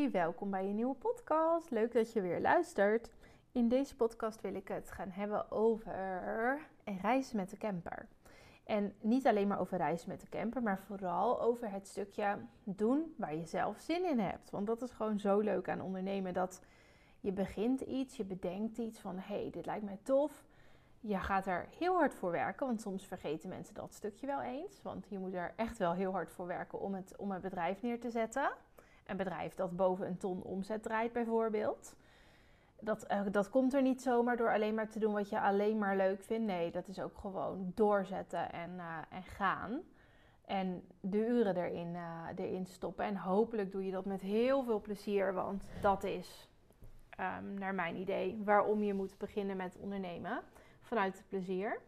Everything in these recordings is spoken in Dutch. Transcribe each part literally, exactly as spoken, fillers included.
Hoi, welkom bij een nieuwe podcast. Leuk dat je weer luistert. In deze podcast wil ik het gaan hebben over reizen met de camper. En niet alleen maar over reizen met de camper, maar vooral over het stukje doen waar je zelf zin in hebt. Want dat is gewoon zo leuk aan ondernemen, dat je begint iets, je bedenkt iets van hé, hey, dit lijkt mij tof. Je gaat er heel hard voor werken, want soms vergeten mensen dat stukje wel eens. Want je moet er echt wel heel hard voor werken om het, om een bedrijf neer te zetten. Een bedrijf dat boven een ton omzet draait bijvoorbeeld. Dat, uh, dat komt er niet zomaar door alleen maar te doen wat je alleen maar leuk vindt. Nee, dat is ook gewoon doorzetten en, uh, en gaan. En de uren erin, uh, erin stoppen. En hopelijk doe je dat met heel veel plezier. Want dat is, um, naar mijn idee, waarom je moet beginnen met ondernemen. Vanuit het plezier.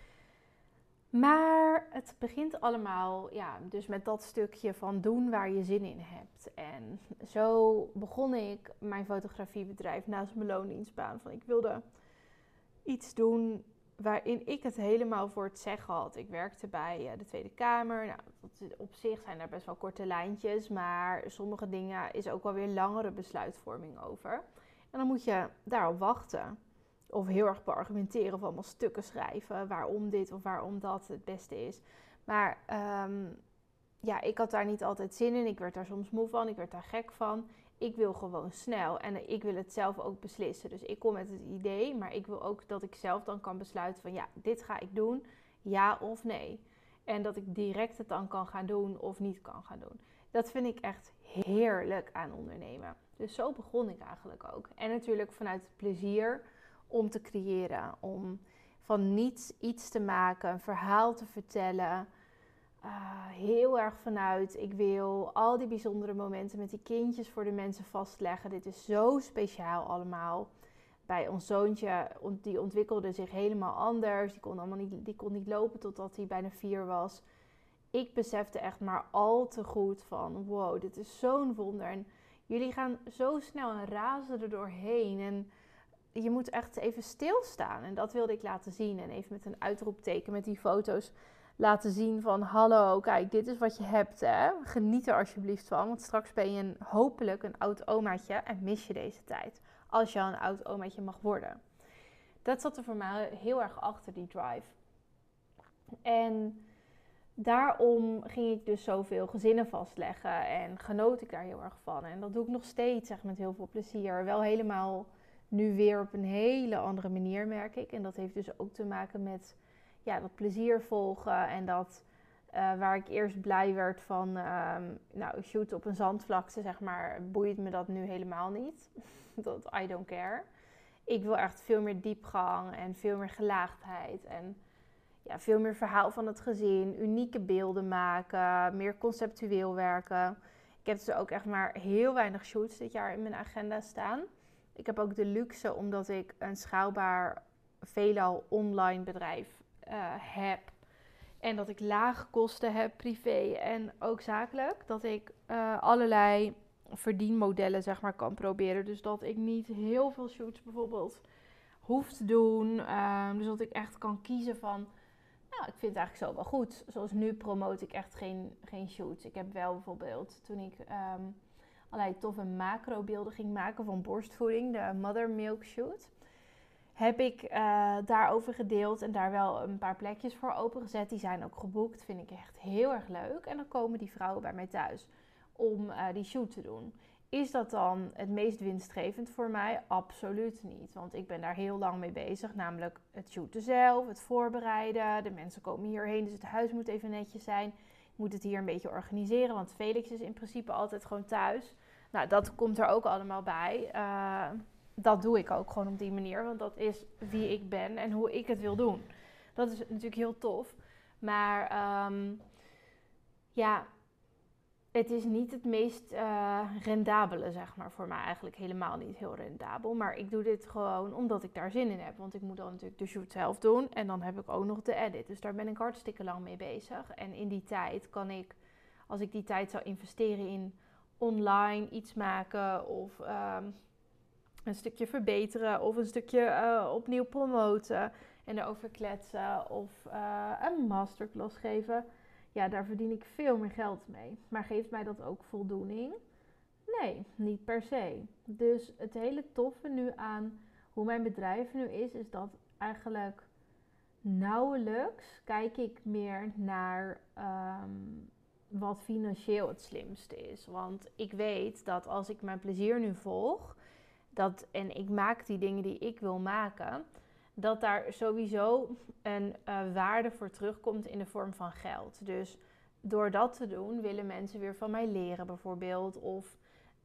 Maar het begint allemaal ja, dus met dat stukje van doen waar je zin in hebt. En zo begon ik mijn fotografiebedrijf naast mijn loondienstbaan. Van ik wilde iets doen waarin ik het helemaal voor het zeggen had. Ik werkte bij de Tweede Kamer. Nou, op zich zijn er best wel korte lijntjes. Maar sommige dingen is ook wel weer langere besluitvorming over. En dan moet je daarop wachten. Of heel erg beargumenteren of allemaal stukken schrijven. Waarom dit of waarom dat het beste is. Maar um, ja, ik had daar niet altijd zin in. Ik werd daar soms moe van. Ik werd daar gek van. Ik wil gewoon snel. En ik wil het zelf ook beslissen. Dus ik kom met het idee. Maar ik wil ook dat ik zelf dan kan besluiten van ja, dit ga ik doen. Ja of nee. En dat ik direct het dan kan gaan doen of niet kan gaan doen. Dat vind ik echt heerlijk aan ondernemen. Dus zo begon ik eigenlijk ook. En natuurlijk vanuit het plezier om te creëren, om van niets iets te maken, een verhaal te vertellen. Uh, heel erg vanuit, ik wil al die bijzondere momenten met die kindjes voor de mensen vastleggen. Dit is zo speciaal allemaal. Bij ons zoontje, die ontwikkelde zich helemaal anders. Die kon, allemaal niet, die kon niet lopen totdat hij bijna vier was. Ik besefte echt maar al te goed van, wow, dit is zo'n wonder. En jullie gaan zo snel en razen er doorheen. En je moet echt even stilstaan. En dat wilde ik laten zien. En even met een uitroepteken met die foto's laten zien van hallo, kijk, dit is wat je hebt. Hè? Geniet er alsjeblieft van. Want straks ben je een, hopelijk een oud omaatje en mis je deze tijd. Als je al een oud omaatje mag worden. Dat zat er voor mij heel erg achter, die drive. En daarom ging ik dus zoveel gezinnen vastleggen. En genoot ik daar heel erg van. En dat doe ik nog steeds echt met heel veel plezier. Wel helemaal nu weer op een hele andere manier, merk ik. En dat heeft dus ook te maken met ja, dat plezier volgen. En dat uh, waar ik eerst blij werd van um, nou, shoot op een zandvlakte, zeg maar, boeit me dat nu helemaal niet. Dat I don't care. Ik wil echt veel meer diepgang en veel meer gelaagdheid. En ja, veel meer verhaal van het gezin. Unieke beelden maken. Meer conceptueel werken. Ik heb dus ook echt maar heel weinig shoots dit jaar in mijn agenda staan. Ik heb ook de luxe, omdat ik een schaalbaar, veelal online bedrijf uh, heb. En dat ik lage kosten heb, privé en ook zakelijk. Dat ik uh, allerlei verdienmodellen, zeg maar, kan proberen. Dus dat ik niet heel veel shoots bijvoorbeeld hoef te doen. Uh, dus dat ik echt kan kiezen van, nou, ik vind het eigenlijk zo wel goed. Zoals nu promote ik echt geen, geen shoots. Ik heb wel bijvoorbeeld, toen ik Um, allerlei toffe macrobeelden ging maken van borstvoeding, de Mother Milk Shoot, heb ik uh, daarover gedeeld en daar wel een paar plekjes voor opengezet. Die zijn ook geboekt, vind ik echt heel erg leuk. En dan komen die vrouwen bij mij thuis om uh, die shoot te doen. Is dat dan het meest winstgevend voor mij? Absoluut niet, want ik ben daar heel lang mee bezig. Namelijk het shooten zelf, het voorbereiden. De mensen komen hierheen, dus het huis moet even netjes zijn. Ik moet het hier een beetje organiseren, want Felix is in principe altijd gewoon thuis. Nou, dat komt er ook allemaal bij. Uh, dat doe ik ook gewoon op die manier, want dat is wie ik ben en hoe ik het wil doen. Dat is natuurlijk heel tof. Maar um, ja, het is niet het meest uh, rendabele, zeg maar, voor mij eigenlijk helemaal niet heel rendabel. Maar ik doe dit gewoon omdat ik daar zin in heb. Want ik moet dan natuurlijk de shoot zelf doen en dan heb ik ook nog de edit. Dus daar ben ik hartstikke lang mee bezig. En in die tijd kan ik, als ik die tijd zou investeren in online iets maken of um, een stukje verbeteren of een stukje uh, opnieuw promoten en erover kletsen of uh, een masterclass geven, ja, daar verdien ik veel meer geld mee. Maar geeft mij dat ook voldoening? Nee, niet per se. Dus het hele toffe nu aan hoe mijn bedrijf nu is, is dat eigenlijk nauwelijks kijk ik meer naar um, wat financieel het slimste is. Want ik weet dat als ik mijn plezier nu volg, dat, en ik maak die dingen die ik wil maken, dat daar sowieso een uh, waarde voor terugkomt in de vorm van geld. Dus door dat te doen willen mensen weer van mij leren bijvoorbeeld. Of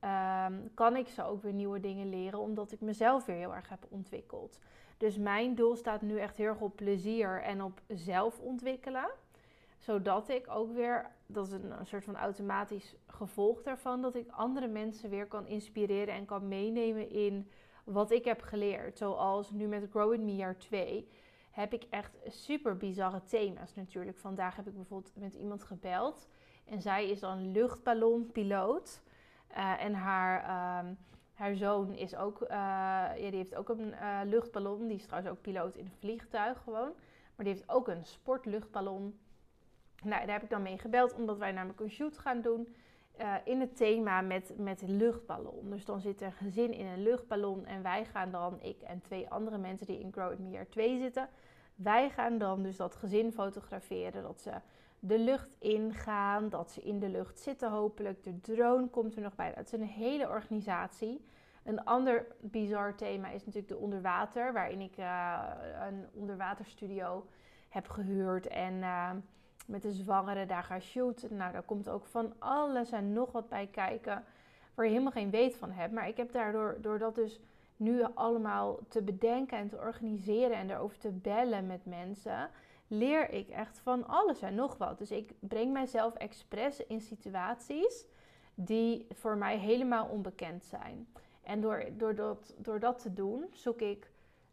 um, kan ik ze ook weer nieuwe dingen leren omdat ik mezelf weer heel erg heb ontwikkeld. Dus mijn doel staat nu echt heel erg op plezier en op zelf ontwikkelen. Zodat ik ook weer, dat is een, een soort van automatisch gevolg daarvan, dat ik andere mensen weer kan inspireren en kan meenemen in wat ik heb geleerd. Zoals nu met Grow With Me jaar twee heb ik echt super bizarre thema's natuurlijk. Vandaag heb ik bijvoorbeeld met iemand gebeld en zij is dan luchtballonpiloot. Uh, en haar, um, haar zoon is ook, uh, ja, die heeft ook een uh, luchtballon. Die is trouwens ook piloot in een vliegtuig gewoon. Maar die heeft ook een sportluchtballon. Nou, daar heb ik dan mee gebeld, omdat wij namelijk een shoot gaan doen uh, in het thema met, met een luchtballon. Dus dan zit er een gezin in een luchtballon en wij gaan dan, ik en twee andere mensen die in Grow With Me jaar twee zitten, wij gaan dan dus dat gezin fotograferen, dat ze de lucht ingaan, dat ze in de lucht zitten hopelijk. De drone komt er nog bij. Het is een hele organisatie. Een ander bizar thema is natuurlijk de onderwater, waarin ik uh, een onderwaterstudio heb gehuurd en uh, met de zwangeren daar ga shooten. Nou, daar komt ook van alles en nog wat bij kijken waar je helemaal geen weet van hebt. Maar ik heb daardoor, door dat dus nu allemaal te bedenken en te organiseren en erover te bellen met mensen, leer ik echt van alles en nog wat. Dus ik breng mijzelf expres in situaties die voor mij helemaal onbekend zijn. En door, door, dat, door dat te doen, zoek ik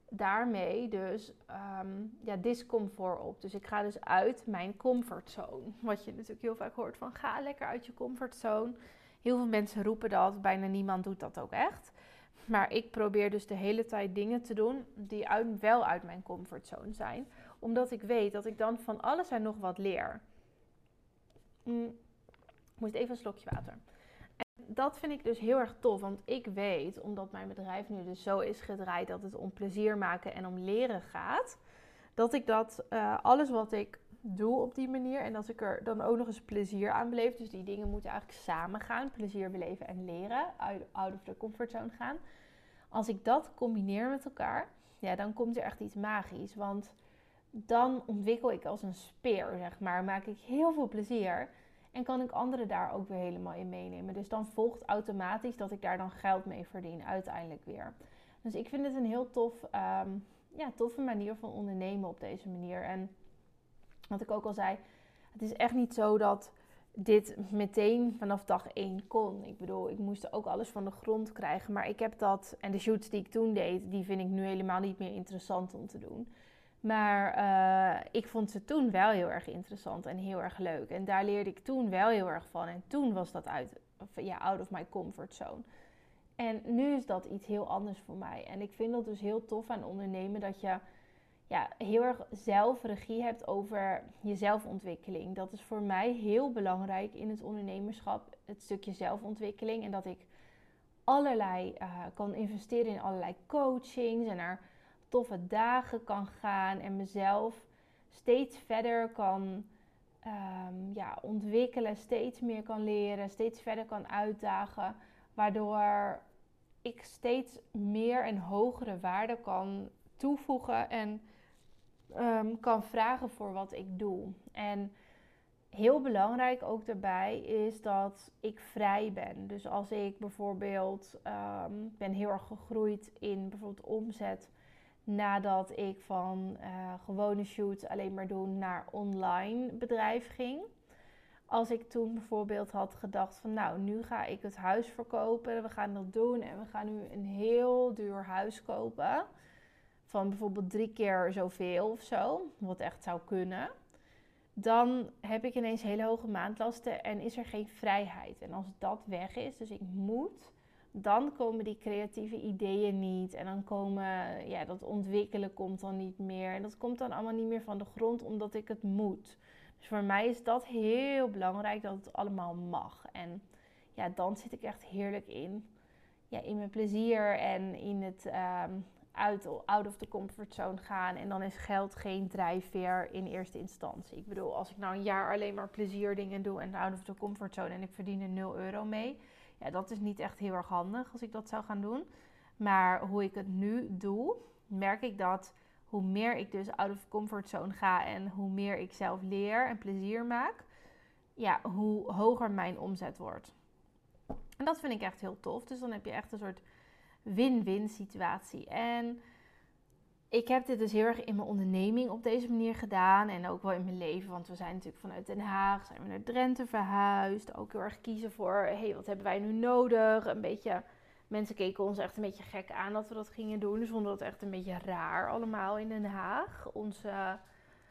daarmee dus um, ja, discomfort op. Dus ik ga dus uit mijn comfortzone. Wat je natuurlijk heel vaak hoort van ga lekker uit je comfortzone. Heel veel mensen roepen dat, bijna niemand doet dat ook echt. Maar ik probeer dus de hele tijd dingen te doen die uit, wel uit mijn comfortzone zijn. Omdat ik weet dat ik dan van alles en nog wat leer. Mm, ik moest even een slokje water. En dat vind ik dus heel erg tof. Want ik weet, omdat mijn bedrijf nu dus zo is gedraaid dat het om plezier maken en om leren gaat. Dat ik dat uh, alles wat ik doe op die manier. En dat ik er dan ook nog eens plezier aan beleef. Dus die dingen moeten eigenlijk samen gaan. Plezier beleven en leren. Out, out of the comfortzone gaan. Als ik dat combineer met elkaar, ja, dan komt er echt iets magisch. Want dan ontwikkel ik als een speer, zeg maar. Maak ik heel veel plezier. En kan ik anderen daar ook weer helemaal in meenemen. Dus dan volgt automatisch dat ik daar dan geld mee verdien, uiteindelijk weer. Dus ik vind het een heel tof, um, ja, toffe manier van ondernemen op deze manier. En wat ik ook al zei, het is echt niet zo dat dit meteen vanaf dag één kon. Ik bedoel, ik moest ook alles van de grond krijgen. Maar ik heb dat, en de shoots die ik toen deed, die vind ik nu helemaal niet meer interessant om te doen. Maar uh, ik vond ze toen wel heel erg interessant en heel erg leuk. En daar leerde ik toen wel heel erg van. En toen was dat uit, ja, out of my comfort zone. En nu is dat iets heel anders voor mij. En ik vind dat dus heel tof aan ondernemen, dat je ja, heel erg zelf regie hebt over je zelfontwikkeling. Dat is voor mij heel belangrijk in het ondernemerschap, het stukje zelfontwikkeling. En dat ik allerlei uh, kan investeren in allerlei coachings en naar toffe dagen kan gaan en mezelf steeds verder kan um, ja, ontwikkelen, steeds meer kan leren, steeds verder kan uitdagen, waardoor ik steeds meer en hogere waarde kan toevoegen en um, kan vragen voor wat ik doe. En heel belangrijk ook daarbij is dat ik vrij ben. Dus als ik bijvoorbeeld um, ben heel erg gegroeid in bijvoorbeeld omzet, nadat ik van uh, gewone shoots alleen maar doen naar online bedrijf ging. Als ik toen bijvoorbeeld had gedacht van nou, nu ga ik het huis verkopen. We gaan dat doen en we gaan nu een heel duur huis kopen. Van bijvoorbeeld drie keer zoveel of zo. Wat echt zou kunnen. Dan heb ik ineens hele hoge maandlasten en is er geen vrijheid. En als dat weg is, dus ik moet, dan komen die creatieve ideeën niet. En dan komen, ja, dat ontwikkelen komt dan niet meer. En dat komt dan allemaal niet meer van de grond, omdat ik het moet. Dus voor mij is dat heel belangrijk, dat het allemaal mag. En ja, dan zit ik echt heerlijk in. Ja, in mijn plezier en in het um, uit, out of the comfort zone gaan. En dan is geld geen drijfveer in eerste instantie. Ik bedoel, als ik nou een jaar alleen maar plezierdingen doe en out of the comfort zone en ik verdien er nul euro mee. Ja, dat is niet echt heel erg handig als ik dat zou gaan doen. Maar hoe ik het nu doe, merk ik dat hoe meer ik dus out of the comfort zone ga en hoe meer ik zelf leer en plezier maak, ja, hoe hoger mijn omzet wordt. En dat vind ik echt heel tof. Dus dan heb je echt een soort win-win situatie. En ik heb dit dus heel erg in mijn onderneming op deze manier gedaan. En ook wel in mijn leven. Want we zijn natuurlijk vanuit Den Haag, zijn we naar Drenthe verhuisd. Ook heel erg kiezen voor, hé, hey, wat hebben wij nu nodig? Een beetje, mensen keken ons echt een beetje gek aan dat we dat gingen doen. Ze vonden dat echt een beetje raar allemaal in Den Haag. Onze,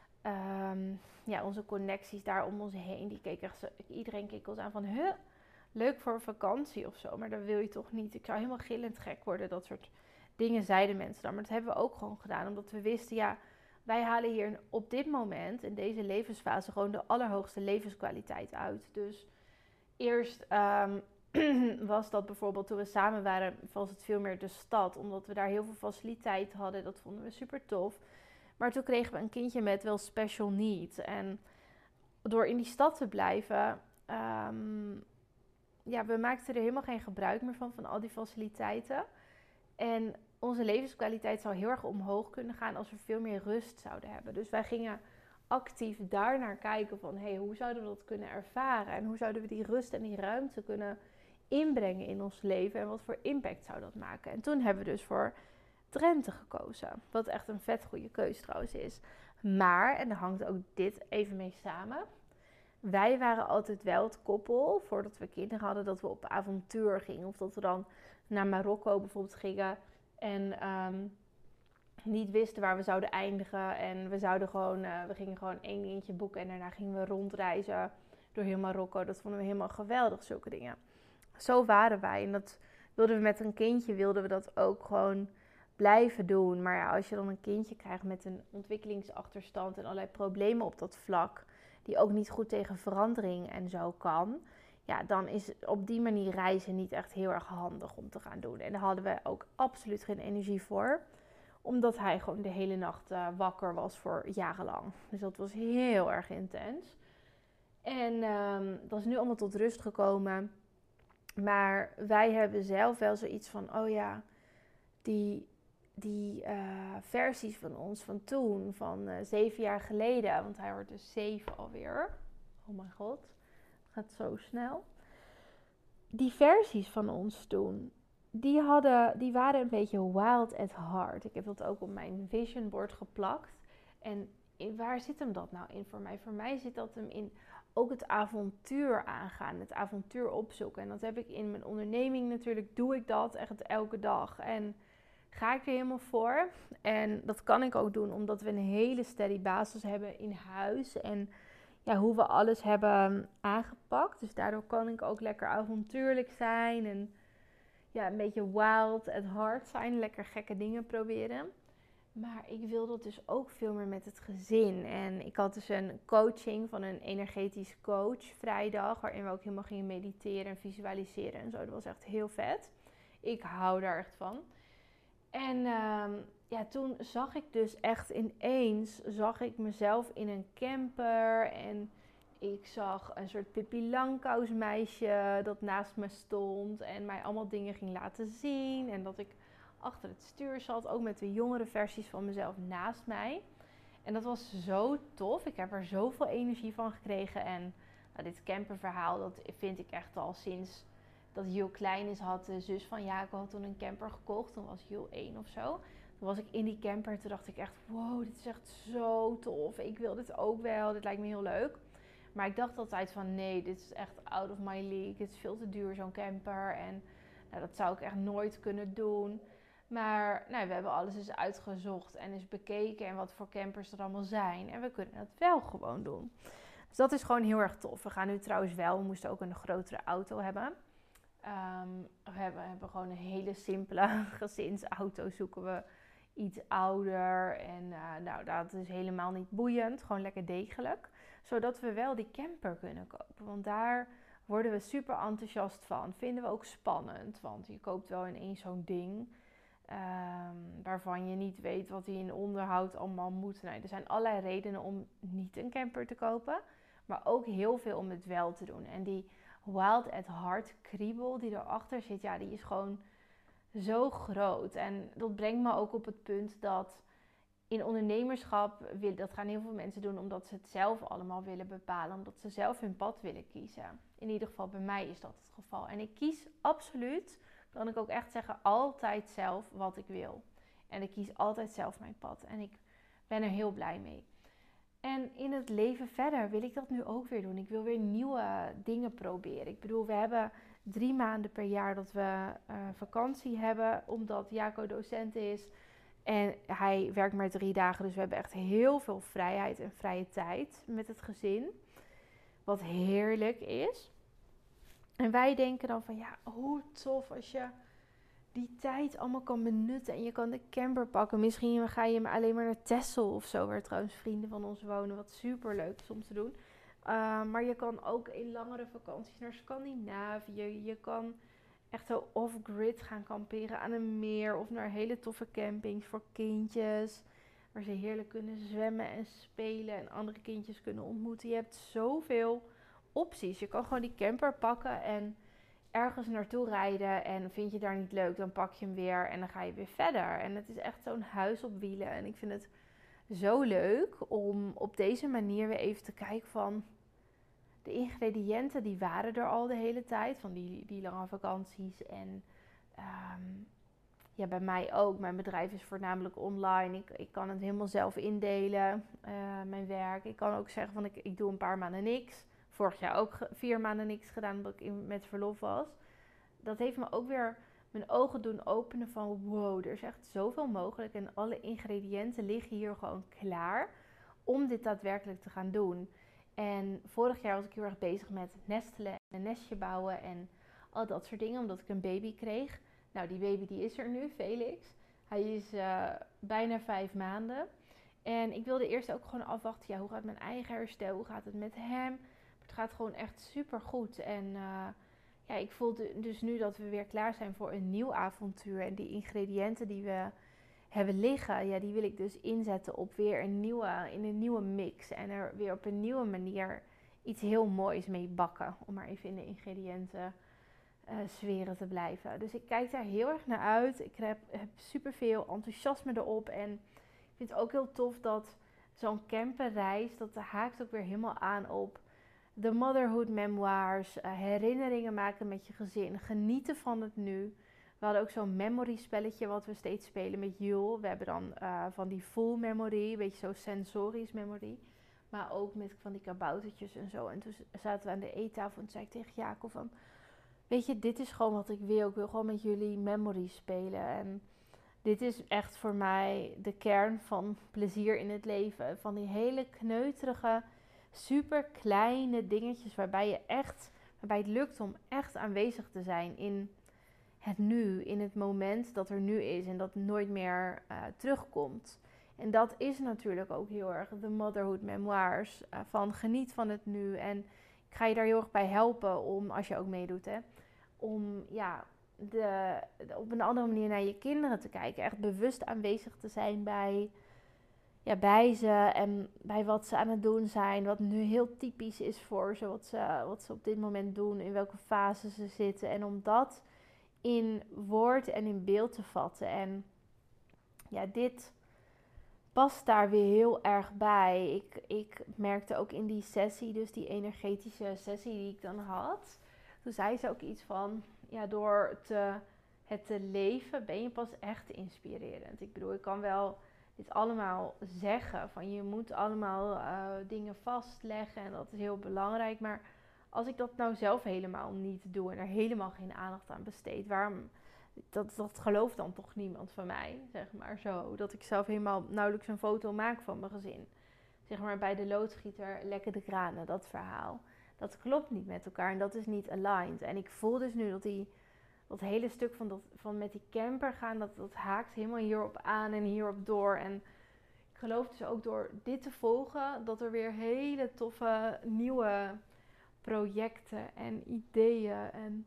um, ja, onze connecties daar om ons heen. Die keken echt zo, iedereen keek ons aan van, huh? Leuk voor vakantie of zo, maar dat wil je toch niet. Ik zou helemaal gillend gek worden. Dat soort dingen zeiden mensen dan. Maar dat hebben we ook gewoon gedaan. Omdat we wisten, ja, wij halen hier op dit moment, in deze levensfase, gewoon de allerhoogste levenskwaliteit uit. Dus eerst um, was dat bijvoorbeeld toen we samen waren, was het veel meer de stad. Omdat we daar heel veel faciliteit hadden. Dat vonden we super tof. Maar toen kregen we een kindje met wel special needs. En door in die stad te blijven, Um, ja, we maakten er helemaal geen gebruik meer van, van al die faciliteiten. En onze levenskwaliteit zou heel erg omhoog kunnen gaan als we veel meer rust zouden hebben. Dus wij gingen actief daarnaar kijken van, hé, hey, hoe zouden we dat kunnen ervaren? En hoe zouden we die rust en die ruimte kunnen inbrengen in ons leven? En wat voor impact zou dat maken? En toen hebben we dus voor Drenthe gekozen. Wat echt een vet goede keuze trouwens is. Maar, en daar hangt ook dit even mee samen, wij waren altijd wel het koppel, voordat we kinderen hadden, dat we op avontuur gingen. Of dat we dan naar Marokko bijvoorbeeld gingen en um, niet wisten waar we zouden eindigen. En we, zouden gewoon, uh, we gingen gewoon één dingetje boeken en daarna gingen we rondreizen door heel Marokko. Dat vonden we helemaal geweldig, zulke dingen. Zo waren wij en dat wilden we met een kindje, wilden we dat ook gewoon blijven doen. Maar ja, als je dan een kindje krijgt met een ontwikkelingsachterstand en allerlei problemen op dat vlak, die ook niet goed tegen verandering en zo kan, ja, dan is op die manier reizen niet echt heel erg handig om te gaan doen. En daar hadden we ook absoluut geen energie voor, omdat hij gewoon de hele nacht uh, wakker was voor jarenlang. Dus dat was heel erg intens. En um, dat is nu allemaal tot rust gekomen. Maar wij hebben zelf wel zoiets van, oh ja, die, die uh, versies van ons van toen, van uh, zeven jaar geleden. Want hij wordt dus zeven alweer. Oh mijn god, het gaat zo snel. Die versies van ons toen, die, hadden, die waren een beetje wild at heart. Ik heb dat ook op mijn vision board geplakt. En waar zit hem dat nou in voor mij? Voor mij zit dat hem in ook het avontuur aangaan, het avontuur opzoeken. En dat heb ik in mijn onderneming natuurlijk, doe ik dat echt elke dag. En ga ik er helemaal voor. En dat kan ik ook doen omdat we een hele steady basis hebben in huis. En ja, hoe we alles hebben aangepakt. Dus daardoor kan ik ook lekker avontuurlijk zijn. En ja, een beetje wild at heart zijn. Lekker gekke dingen proberen. Maar ik wil dat dus ook veel meer met het gezin. En ik had dus een coaching van een energetisch coach vrijdag. Waarin we ook helemaal gingen mediteren en visualiseren en zo. Dat was echt heel vet. Ik hou daar echt van. En um, ja, toen zag ik dus echt ineens, zag ik mezelf in een camper. En ik zag een soort Pippi Langkous meisje dat naast me stond. En mij allemaal dingen ging laten zien. En dat ik achter het stuur zat, ook met de jongere versies van mezelf naast mij. En dat was zo tof. Ik heb er zoveel energie van gekregen. En nou, dit camperverhaal, dat vind ik echt al sinds dat Jul klein is, had de zus van Jacob had toen een camper gekocht. Toen was Jul één of zo. Toen was ik in die camper en toen dacht ik echt, wow, dit is echt zo tof. Ik wil dit ook wel, dit lijkt me heel leuk. Maar ik dacht altijd van, nee, dit is echt out of my league. Dit is veel te duur, zo'n camper. En nou, dat zou ik echt nooit kunnen doen. Maar nou, we hebben alles eens uitgezocht en eens bekeken en wat voor campers er allemaal zijn. En we kunnen het wel gewoon doen. Dus dat is gewoon heel erg tof. We gaan nu trouwens wel, we moesten ook een grotere auto hebben. Um, we, hebben, we hebben gewoon een hele simpele gezinsauto. Zoeken we iets ouder. En uh, nou, dat is helemaal niet boeiend. Gewoon lekker degelijk. Zodat we wel die camper kunnen kopen. Want daar Worden we super enthousiast van. Vinden we ook spannend. Want je koopt wel ineens zo'n ding. Um, waarvan je niet weet wat die in onderhoud allemaal moet. Nee, er zijn allerlei redenen om niet een camper te kopen. Maar ook heel veel om het wel te doen. En die wild at heart kriebel die erachter zit. Ja, die is gewoon zo groot. En dat brengt me ook op het punt dat in ondernemerschap, dat gaan heel veel mensen doen omdat ze het zelf allemaal willen bepalen. Omdat ze zelf hun pad willen kiezen. In ieder geval bij mij is dat het geval. En ik kies absoluut, kan ik ook echt zeggen, altijd zelf wat ik wil. En ik kies altijd zelf mijn pad. En ik ben er heel blij mee. En in het leven verder wil ik dat nu ook weer doen. Ik wil weer nieuwe dingen proberen. Ik bedoel, we hebben drie maanden per jaar dat we uh, vakantie hebben. Omdat Jaco docent is. En hij werkt maar drie dagen. Dus we hebben echt heel veel vrijheid en vrije tijd met het gezin. Wat heerlijk is. En wij denken dan van ja, hoe tof als je die tijd allemaal kan benutten. En je kan de camper pakken. Misschien ga je alleen maar naar Texel of zo. Waar trouwens vrienden van ons wonen. Wat super leuk is om te doen. Uh, maar je kan ook in langere vakanties naar Scandinavië. Je kan echt zo off-grid gaan kamperen aan een meer. Of naar hele toffe campings voor kindjes. Waar ze heerlijk kunnen zwemmen en spelen. En andere kindjes kunnen ontmoeten. Je hebt zoveel opties. Je kan gewoon die camper pakken en ergens naartoe rijden. En vind je daar niet leuk, dan pak je hem weer. En dan ga je weer verder. En het is echt zo'n huis op wielen. En ik vind het zo leuk om op deze manier weer even te kijken van de ingrediënten die waren er al de hele tijd. Van die, die lange vakanties. En um, ja, bij mij ook. Mijn bedrijf is voornamelijk online. Ik, ik kan het helemaal zelf indelen. Uh, mijn werk. Ik kan ook zeggen van ik, ik doe een paar maanden niks. Vorig jaar ook vier maanden niks gedaan omdat ik in, met verlof was. Dat heeft me ook weer mijn ogen doen openen van wow, er is echt zoveel mogelijk. En alle ingrediënten liggen hier gewoon klaar om dit daadwerkelijk te gaan doen. En vorig jaar was ik heel erg bezig met nestelen en een nestje bouwen en al dat soort dingen. Omdat ik een baby kreeg. Nou, die baby die is er nu, Felix. Hij is uh, bijna vijf maanden. En ik wilde eerst ook gewoon afwachten. Ja, hoe gaat mijn eigen herstel? Hoe gaat het met hem? Maar het gaat gewoon echt super goed. En uh, ja, ik voel dus nu dat we weer klaar zijn voor een nieuw avontuur. En die ingrediënten die we hebben liggen, ja, die wil ik dus inzetten op weer een nieuwe, in een nieuwe mix. En er weer op een nieuwe manier iets heel moois mee bakken. Om maar even in de ingrediënten uh, sferen te blijven. Dus ik kijk daar heel erg naar uit. Ik heb, heb superveel enthousiasme erop. En ik vind het ook heel tof dat zo'n camperreis, dat haakt ook weer helemaal aan op de motherhood memoirs. Uh, herinneringen maken met je gezin. Genieten van het nu. We hadden ook zo'n memory spelletje wat we steeds spelen met Jul. We hebben dan uh, van die full memory, een beetje zo sensorisch memory. Maar ook met van die kaboutertjes en zo. En toen zaten we aan de eettafel en toen zei ik tegen Jacob van, weet je, dit is gewoon wat ik wil. Ik wil gewoon met jullie memory spelen. En dit is echt voor mij de kern van plezier in het leven. Van die hele kneuterige, super kleine dingetjes waarbij je echt, waarbij het lukt om echt aanwezig te zijn in het nu, in het moment dat er nu is en dat nooit meer uh, terugkomt. En dat is natuurlijk ook heel erg de motherhood memoirs, uh, van geniet van het nu. En ik ga je daar heel erg bij helpen om, als je ook meedoet, hè, om ja, de, de, op een andere manier naar je kinderen te kijken. Echt bewust aanwezig te zijn bij, ja, bij ze en bij wat ze aan het doen zijn. Wat nu heel typisch is voor ze, wat ze, wat ze op dit moment doen, in welke fase ze zitten. En om dat in woord en in beeld te vatten. En ja, dit past daar weer heel erg bij. Ik, ik merkte ook in die sessie, dus die energetische sessie die ik dan had. Toen zei ze ook iets van, ja, door te, het te leven ben je pas echt inspirerend. Ik bedoel, ik kan wel dit allemaal zeggen. Van je moet allemaal uh, dingen vastleggen en dat is heel belangrijk. Maar als ik dat nou zelf helemaal niet doe en er helemaal geen aandacht aan besteed, waarom, dat, dat gelooft dan toch niemand van mij, zeg maar zo. Dat ik zelf helemaal nauwelijks een foto maak van mijn gezin. Zeg maar bij de loodgieter, lekker de kranen, dat verhaal. Dat klopt niet met elkaar en dat is niet aligned. En ik voel dus nu dat die, dat hele stuk van, dat, van met die camper gaan, dat, dat haakt helemaal hierop aan en hierop door. En ik geloof dus ook door dit te volgen, dat er weer hele toffe nieuwe projecten en ideeën en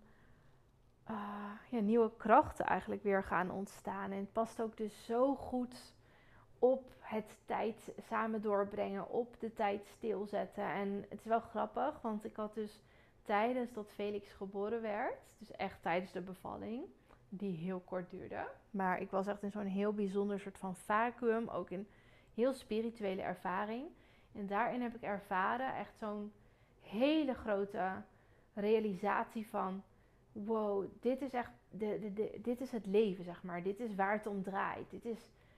uh, ja, nieuwe krachten eigenlijk weer gaan ontstaan. En het past ook dus zo goed op het tijd samen doorbrengen, op de tijd stilzetten. En het is wel grappig, want ik had dus tijdens dat Felix geboren werd, dus echt tijdens de bevalling, die heel kort duurde. Maar ik was echt in zo'n heel bijzonder soort van vacuüm, ook in heel spirituele ervaring. En daarin heb ik ervaren echt zo'n hele grote realisatie van, wow, dit is echt, de, de, de, dit is het leven, zeg maar. Dit is waar het om draait. Dit is,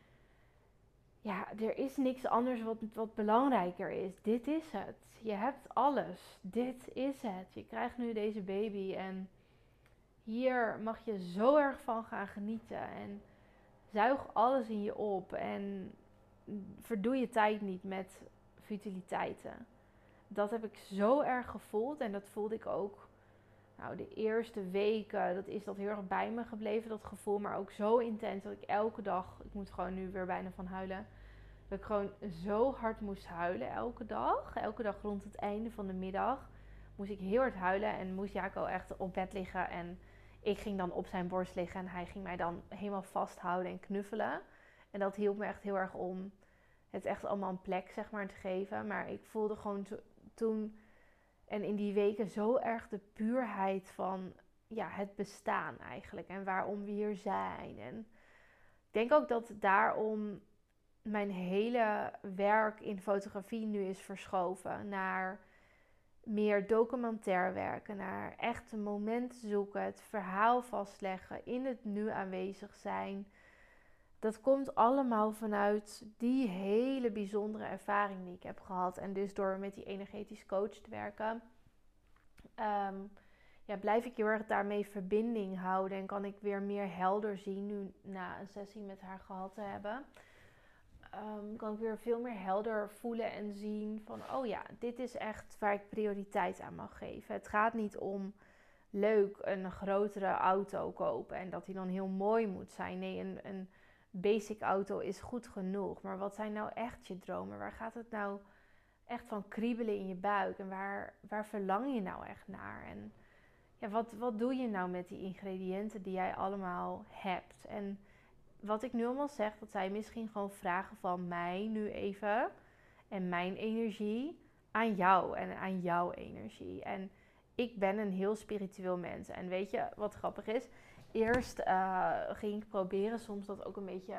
ja, er is niks anders wat, wat belangrijker is. Dit is het. Je hebt alles. Dit is het. Je krijgt nu deze baby en hier mag je zo erg van gaan genieten. En zuig alles in je op. En verdoe je tijd niet met futiliteiten. Dat heb ik zo erg gevoeld. En dat voelde ik ook, nou, de eerste weken. Dat is dat heel erg bij me gebleven, dat gevoel. Maar ook zo intens dat ik elke dag, ik moet gewoon nu weer bijna van huilen, dat ik gewoon zo hard moest huilen elke dag. Elke dag rond het einde van de middag moest ik heel hard huilen. En moest Jaco echt op bed liggen. En ik ging dan op zijn borst liggen. En hij ging mij dan helemaal vasthouden en knuffelen. En dat hielp me echt heel erg om het echt allemaal een plek, zeg maar, te geven. Maar ik voelde gewoon to- toen en in die weken zo erg de puurheid van, ja, het bestaan eigenlijk. En waarom we hier zijn. En ik denk ook dat daarom mijn hele werk in fotografie nu is verschoven naar meer documentair werken, naar echt een moment zoeken, het verhaal vastleggen, in het nu aanwezig zijn. Dat komt allemaal vanuit die hele bijzondere ervaring die ik heb gehad. En dus door met die energetisch coach te werken, um, ja, blijf ik heel erg daarmee verbinding houden. En kan ik weer meer helder zien nu na een sessie met haar gehad te hebben. Um, kan ik weer veel meer helder voelen en zien van, oh ja, dit is echt waar ik prioriteit aan mag geven. Het gaat niet om leuk een grotere auto kopen en dat die dan heel mooi moet zijn. Nee, een, een basic auto is goed genoeg. Maar wat zijn nou echt je dromen? Waar gaat het nou echt van kriebelen in je buik? En waar, waar verlang je nou echt naar? En ja, wat, wat doe je nou met die ingrediënten die jij allemaal hebt? En wat ik nu allemaal zeg, dat zijn misschien gewoon vragen van mij nu even. En mijn energie aan jou en aan jouw energie. En ik ben een heel spiritueel mens. En weet je wat grappig is? Eerst uh, ging ik proberen soms dat ook een beetje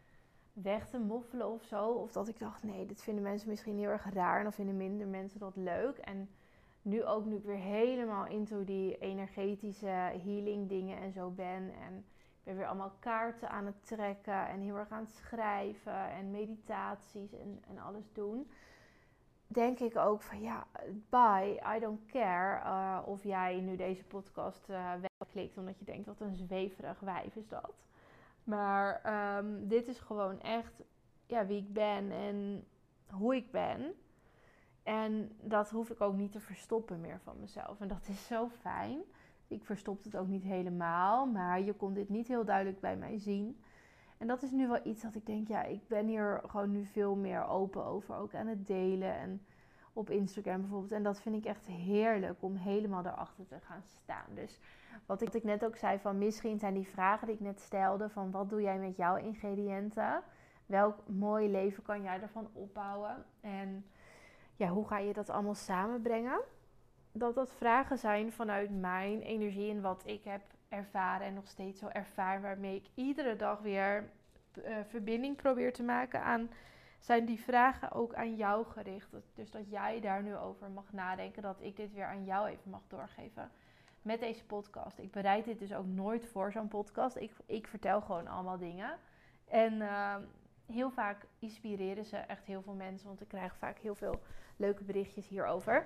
weg te moffelen of zo. Of dat ik dacht, nee, dit vinden mensen misschien heel erg raar. En dan vinden minder mensen dat leuk. En nu ook, nu ik weer helemaal into die energetische healing dingen en zo ben. En ik ben weer allemaal kaarten aan het trekken. En heel erg aan het schrijven. En meditaties en, en alles doen. Denk ik ook van, ja, bye, I don't care uh, of jij nu deze podcast uh, wegklikt omdat je denkt, wat een zweverig wijf is dat. Maar um, dit is gewoon echt, ja, wie ik ben en hoe ik ben. En dat hoef ik ook niet te verstoppen meer van mezelf. En dat is zo fijn. Ik verstop het ook niet helemaal, maar je kon dit niet heel duidelijk bij mij zien. En dat is nu wel iets dat ik denk, ja, ik ben hier gewoon nu veel meer open over. Ook aan het delen en op Instagram bijvoorbeeld. En dat vind ik echt heerlijk om helemaal daarachter te gaan staan. Dus wat ik net ook zei, van misschien zijn die vragen die ik net stelde, van wat doe jij met jouw ingrediënten? Welk mooi leven kan jij ervan opbouwen? En ja, hoe ga je dat allemaal samenbrengen? Dat dat vragen zijn vanuit mijn energie en wat ik heb ervaren en nog steeds zo ervaar, waarmee ik iedere dag weer uh, verbinding probeer te maken aan, zijn die vragen ook aan jou gericht. Dus dat jij daar nu over mag nadenken, dat ik dit weer aan jou even mag doorgeven met deze podcast. Ik bereid dit dus ook nooit voor, zo'n podcast. Ik, ik vertel gewoon allemaal dingen. En uh, heel vaak inspireren ze echt heel veel mensen, want ik krijg vaak heel veel leuke berichtjes hierover.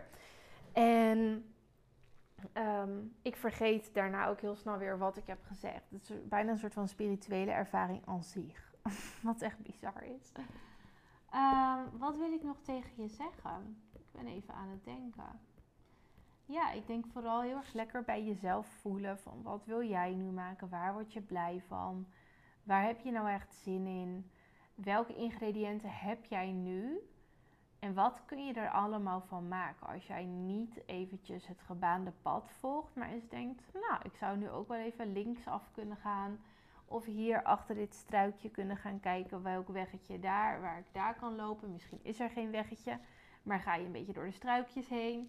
En um, ik vergeet daarna ook heel snel weer wat ik heb gezegd. Het is bijna een soort van spirituele ervaring aan zich. Wat echt bizar is. Um, wat wil ik nog tegen je zeggen? Ik ben even aan het denken. Ja, ik denk vooral heel erg lekker bij jezelf voelen. Van wat wil jij nu maken? Waar word je blij van? Waar heb je nou echt zin in? Welke ingrediënten heb jij nu? En wat kun je er allemaal van maken als jij niet eventjes het gebaande pad volgt, maar eens denkt, nou, ik zou nu ook wel even linksaf kunnen gaan. Of hier achter dit struikje kunnen gaan kijken welk weggetje daar, waar ik daar kan lopen. Misschien is er geen weggetje, maar ga je een beetje door de struikjes heen.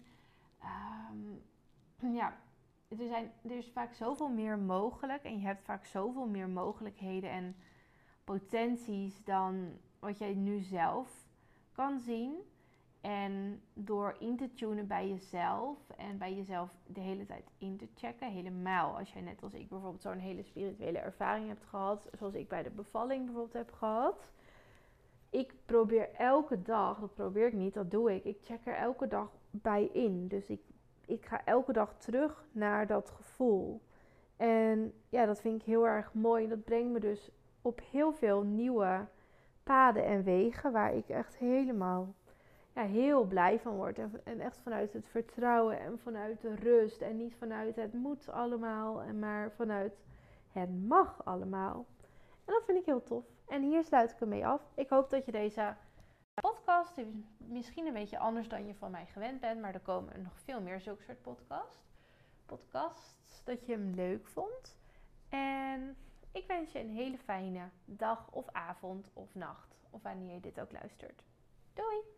Um, ja, er, zijn, er is vaak zoveel meer mogelijk en je hebt vaak zoveel meer mogelijkheden en potenties dan wat jij nu zelf kan zien. En door in te tunen bij jezelf en bij jezelf de hele tijd in te checken, helemaal als jij net als ik bijvoorbeeld zo'n hele spirituele ervaring hebt gehad, zoals ik bij de bevalling bijvoorbeeld heb gehad. Ik probeer elke dag, dat probeer ik niet, dat doe ik. Ik check er elke dag bij in. Dus ik, ik ga elke dag terug naar dat gevoel. En ja, dat vind ik heel erg mooi. Dat brengt me dus op heel veel nieuwe paden en wegen waar ik echt helemaal ja, heel blij van word. En, en echt vanuit het vertrouwen en vanuit de rust. En niet vanuit het moet allemaal, en maar vanuit het mag allemaal. En dat vind ik heel tof. En hier sluit ik hem mee af. Ik hoop dat je deze podcast, die is misschien een beetje anders dan je van mij gewend bent, maar er komen nog veel meer zulke soort podcast, podcasts, dat je hem leuk vond. En ik wens je een hele fijne dag of avond of nacht, of wanneer je dit ook luistert. Doei!